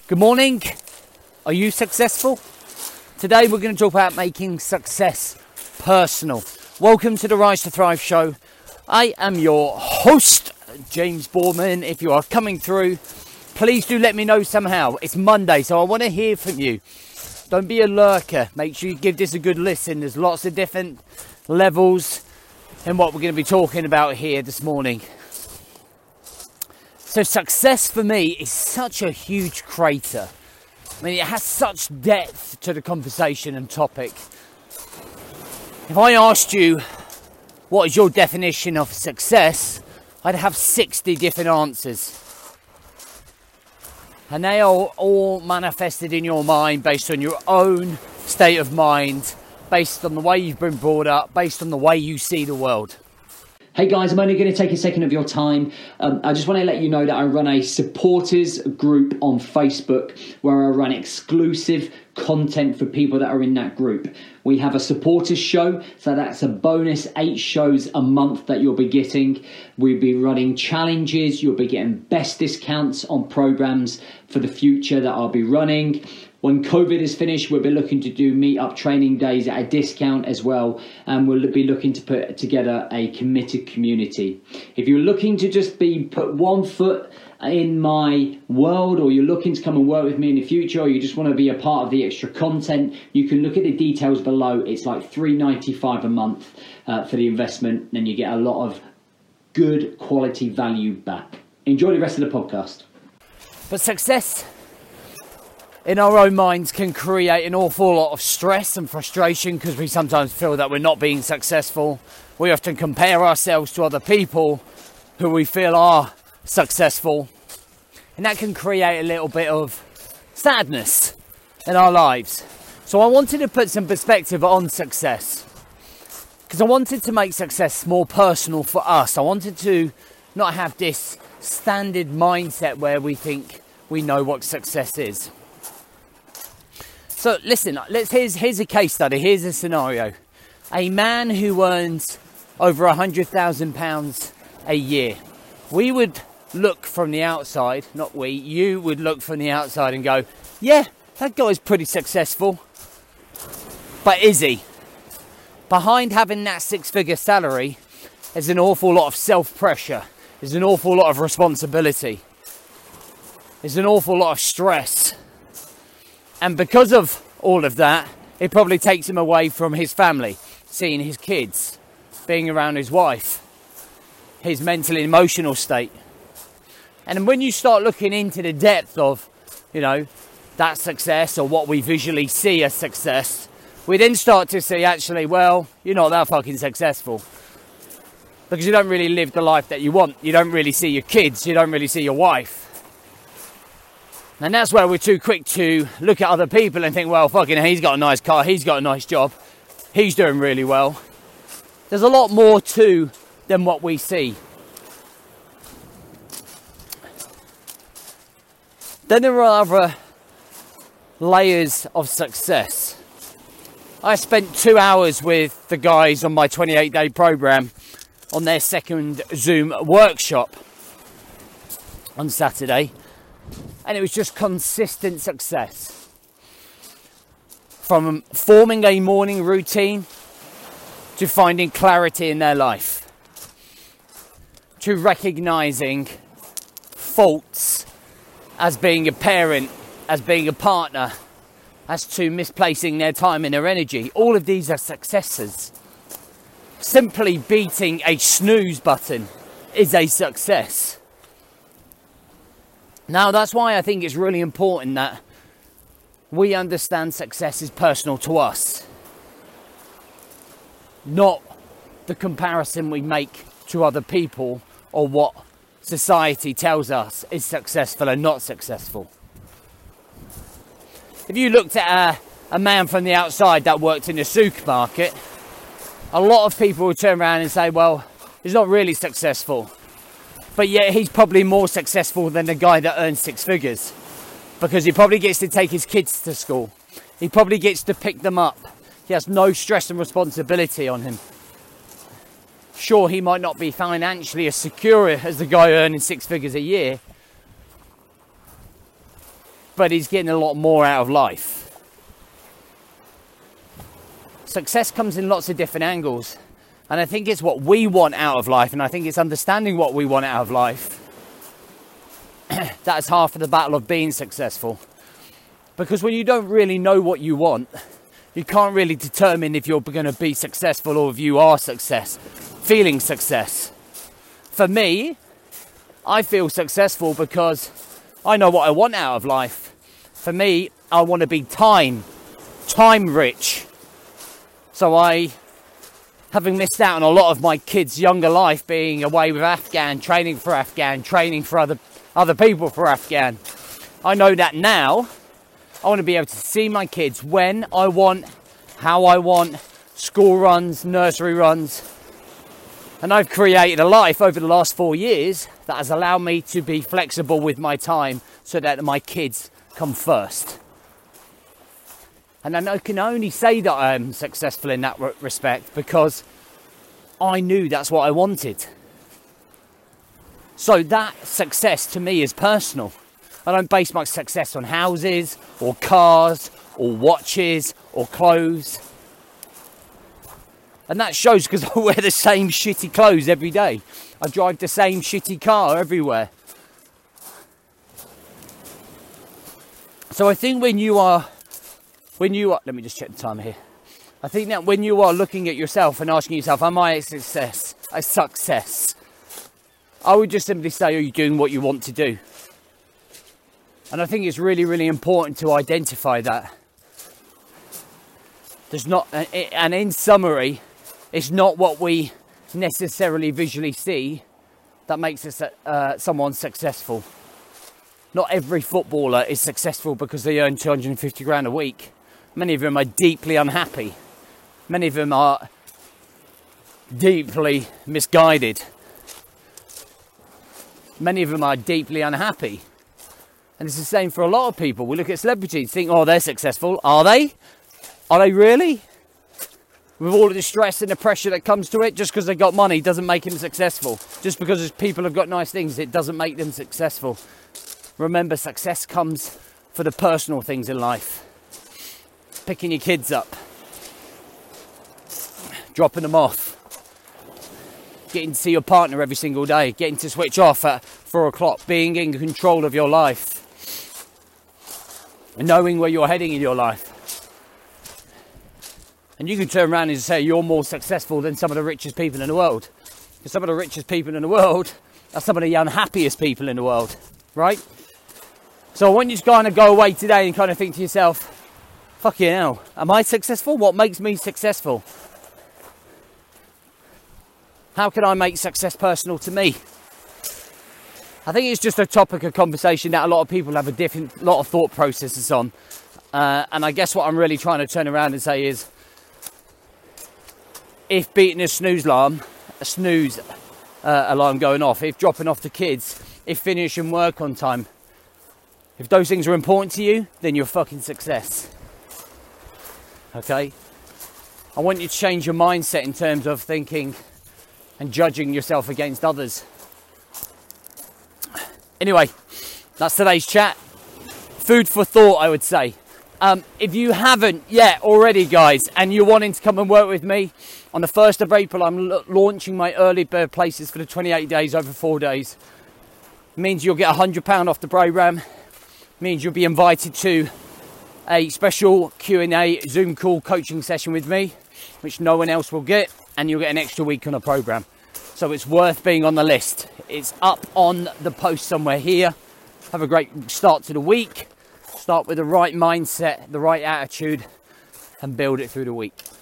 Good morning. Are you successful? Today we're going to talk about making success personal. Welcome to the Rise to Thrive show. I am your host, James Boorman. If you are coming through, please do let me know somehow. It's Monday, so I want to hear from you. Don't be a lurker. Make sure you give this a good listen. There's lots of different levels in what we're going to be talking about here this morning. So success for me is such a huge crater. I mean, it has such depth to the conversation and topic. If I asked you, what is your definition of success? I'd have 60 different answers. And they are all manifested in your mind based on your own state of mind, based on the way you've been brought up, based on the way you see the world. Hey guys, I'm only going to take a second of your time. I just want to let you know that I run a supporters group on Facebook where I run exclusive content for people that are in that group. We have a supporters show, so that's a bonus 8 shows a month that you'll be getting. We'll be running challenges. You'll be getting best discounts on programs for the future that I'll be running. When COVID is finished, we'll be looking to do meet-up training days at a discount as well. And we'll be looking to put together a committed community. If you're looking to just put one foot in my world, or you're looking to come and work with me in the future, or you just want to be a part of the extra content, you can look at the details below. It's like $3.95 a month for the investment, and you get a lot of good quality value back. Enjoy the rest of the podcast. But success in our own minds can create an awful lot of stress and frustration because we sometimes feel that we're not being successful. We often compare ourselves to other people who we feel are successful, and that can create a little bit of sadness in our lives. So I wanted to put some perspective on success because I wanted to make success more personal for us. I wanted to not have this standard mindset where we think we know what success is. So listen, here's a case study, here's a scenario. A man who earns over £100,000 a year. We would look from the outside, you would look from the outside and go, yeah, that guy's pretty successful. But is he? Behind having that 6-figure salary, there's an awful lot of self-pressure. There's an awful lot of responsibility. There's an awful lot of stress. And because of all of that, it probably takes him away from his family, seeing his kids, being around his wife, his mental and emotional state. And when you start looking into the depth of, that success or what we visually see as success, we then start to see actually, well, you're not that fucking successful. Because you don't really live the life that you want. You don't really see your kids. You don't really see your wife. And that's where we're too quick to look at other people and think, well, fucking, he's got a nice car, he's got a nice job, he's doing really well. There's a lot more to than what we see. Then there are other layers of success. I spent 2 hours with the guys on my 28-day program on their second Zoom workshop on Saturday. And it was just consistent success. From forming a morning routine to finding clarity in their life, to recognizing faults as being a parent, as being a partner, as to misplacing their time and their energy. All of these are successes. Simply beating a snooze button is a success. Now, that's why I think it's really important that we understand success is personal to us, not the comparison we make to other people or what society tells us is successful and not successful. If you looked at a man from the outside that worked in a supermarket, a lot of people would turn around and say, well, he's not really successful. But yet he's probably more successful than the guy that earns 6 figures. Because he probably gets to take his kids to school. He probably gets to pick them up. He has no stress and responsibility on him. Sure, he might not be financially as secure as the guy earning 6 figures a year. but he's getting a lot more out of life. Success comes in lots of different angles, and I think it's what we want out of life, and I think it's understanding what we want out of life. That's half of the battle of being successful. Because when you don't really know what you want, you can't really determine if you're going to be successful or if you are feeling success. For me, I feel successful because I know what I want out of life. For me, I want to be time rich. So having missed out on a lot of my kids' younger life, being away with Afghan, training for other people for Afghan, I know that now I want to be able to see my kids when I want, how I want, school runs, nursery runs. And I've created a life over the last 4 years that has allowed me to be flexible with my time so that my kids come first. And I can only say that I'm successful in that respect because I knew that's what I wanted. So that success to me is personal. I don't base my success on houses or cars or watches or clothes. And that shows because I wear the same shitty clothes every day. I drive the same shitty car everywhere. So I think when you are, let me just check the time here. I think that when you are looking at yourself and asking yourself, am I a success? I would just simply say, are you doing what you want to do? And I think it's really, really important to identify that. And in summary, it's not what we necessarily visually see that makes us someone successful. Not every footballer is successful because they earn 250 grand a week. Many of them are deeply unhappy. Many of them are deeply misguided. Many of them are deeply unhappy. And it's the same for a lot of people. We look at celebrities, think, oh, they're successful. Are they? Are they really? With all of the stress and the pressure that comes to it, just because they got money doesn't make them successful. Just because people have got nice things, it doesn't make them successful. Remember, success comes for the personal things in life. Picking your kids up. Dropping them off. Getting to see your partner every single day. Getting to switch off at 4 o'clock. Being in control of your life. And knowing where you're heading in your life. And you can turn around and say you're more successful than some of the richest people in the world. Because some of the richest people in the world are some of the unhappiest people in the world. Right? So I want you to kind of go away today and kind of think to yourself, fucking hell, am I successful? What makes me successful? How can I make success personal to me? I think it's just a topic of conversation that a lot of people have a lot of thought processes on. And I guess what I'm really trying to turn around and say is, if beating a snooze alarm going off, if dropping off the kids, if finishing work on time, if those things are important to you, then you're fucking success. Okay? I want you to change your mindset in terms of thinking and judging yourself against others. Anyway, that's today's chat. Food for thought, I would say. If you haven't yet already, guys, and you're wanting to come and work with me, on the 1st of April, I'm launching my early bird places for the 28 days over 4 days. Means you'll get £100 off the program. Means you'll be invited to a special Q&A Zoom call coaching session with me, which no one else will get, and you'll get an extra week on a program. So it's worth being on the list. It's up on the post somewhere here. Have a great start to the week. Start with the right mindset, the right attitude, and build it through the week.